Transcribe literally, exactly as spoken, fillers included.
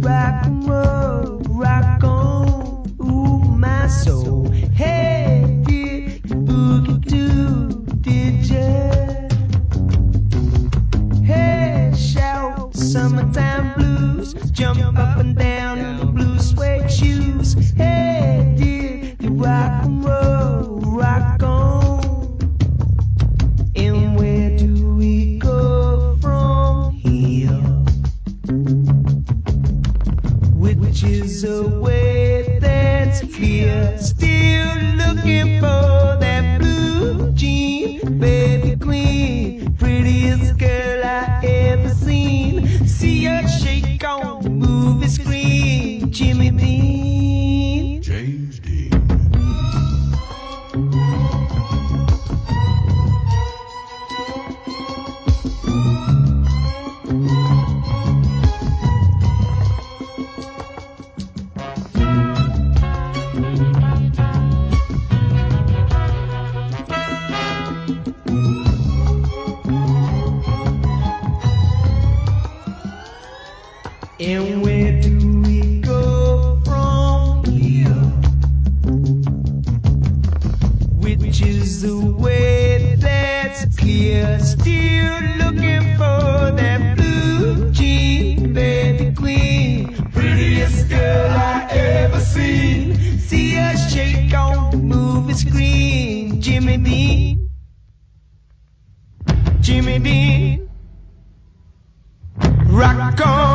rock and roll, rock on, ooh, my soul. Hey, did you boogie too, did ya? Hey, shout, summertime blues, jump up and down in the blue suede shoes. Hey, did you rock and roll, rock on? And where do we go from here? Which is a way that's clear. Still looking for that blue jean, baby queen, prettiest girl I ever seen. See her shake on the movie screen. Jimmy Dean, James Dean. and where do we go from here? Which is the way that's clear. Still looking for that blue jean, baby queen, prettiest girl I ever seen. See her shake on the movie screen. Jimmy Dean, Jimmy Dean, rock on.